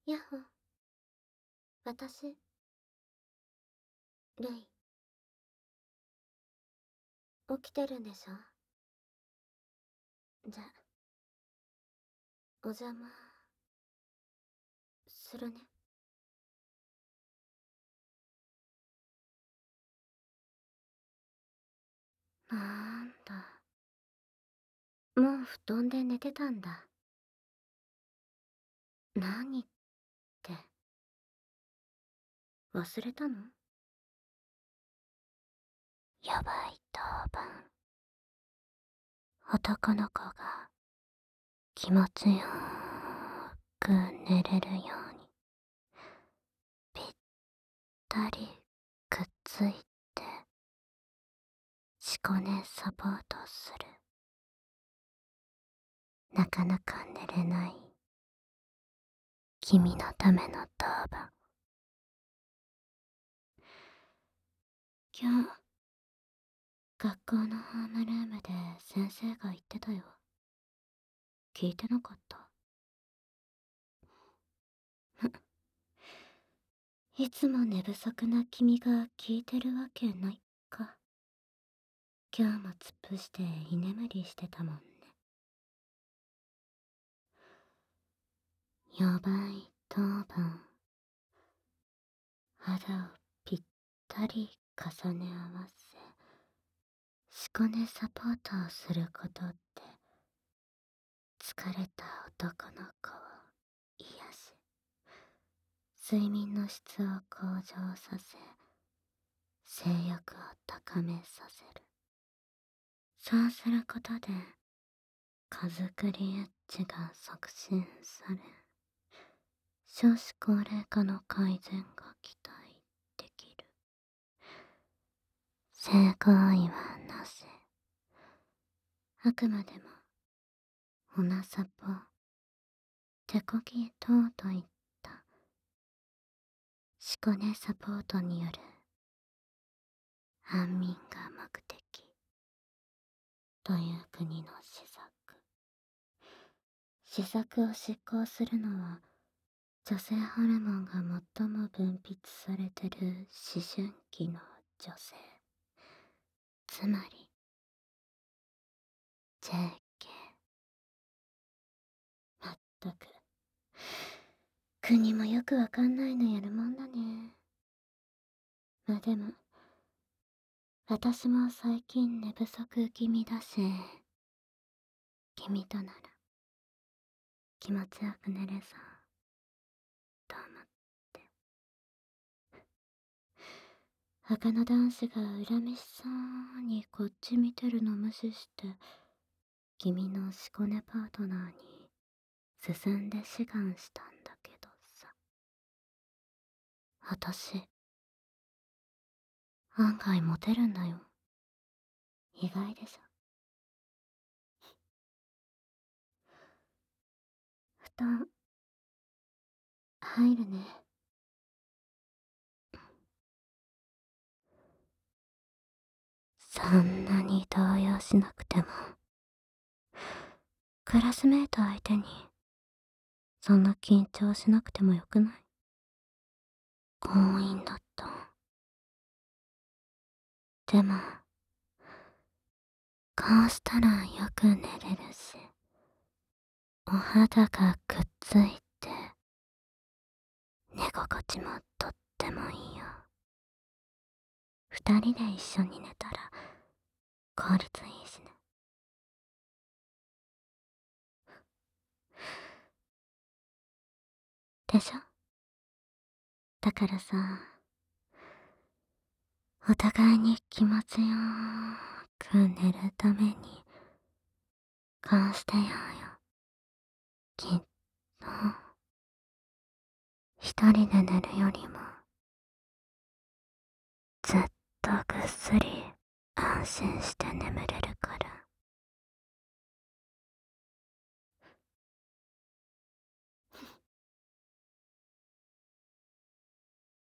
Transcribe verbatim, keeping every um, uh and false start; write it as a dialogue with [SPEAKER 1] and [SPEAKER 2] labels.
[SPEAKER 1] やっほ。私、レイ。起きてるんでしょ？じゃ、お邪魔、するね。なんだ。もう布団で寝てたんだ。何って、忘れたの？やばい当番。男の子が気持ちよーく寝れるようにぴったりくっついてしこねサポートする。なかなか寝れない君のための当番。今日学校のホームルームで先生が言ってたよ。聞いてなかった？いつも寝不足な君が聞いてるわけないか。今日も突っ伏して居眠りしてたもんね。やばい当番。肌をぴったり重ね合わせしこねサポートをすることって疲れた男の子を癒し睡眠の質を向上させ性欲を高めさせる。そうすることで家族リエッジが促進され少子高齢化の改善が期待できる。性行為はなし。あくまでもオナサポ手こぎ等といったしこねサポートによる安眠が目的という国の施策。施策を執行するのは女性ホルモンが最も分泌されてる思春期の女性、つまり ジェーケー。 まったく国もよくわかんないのやるもんだね。まあでも私も最近寝不足気味だし君となら気持ちよく寝れそうと思って。他の男子が恨めしそうにこっち見てるの無視して君のしこねパートナーに進んで志願したんだけどさ。私案外モテるんだよ。意外でしょ？布団入るね。そんなに動揺しなくてもクラスメート相手にそんな緊張しなくてもよくない？強引だった。でもこうしたらよく寝れるしお肌がくっついて寝心地もとってもいいよ。二人で一緒に寝たら効率いいしね。でしょ？だからさお互いに気持ちよく寝るためにこうしてようよ。きっと一人で寝るよりもずっとぐっすり安心して眠れる